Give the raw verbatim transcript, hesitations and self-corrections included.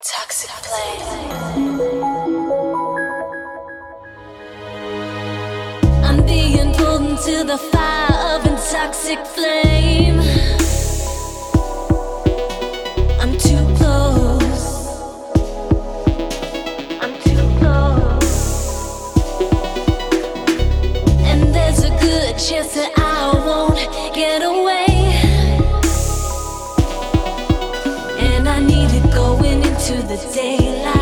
Toxic play. I'm being pulled into the fire of a toxic flame. I'm too close. I'm too close. And there's a good chance that I won't get away. And I need it going into the daylight.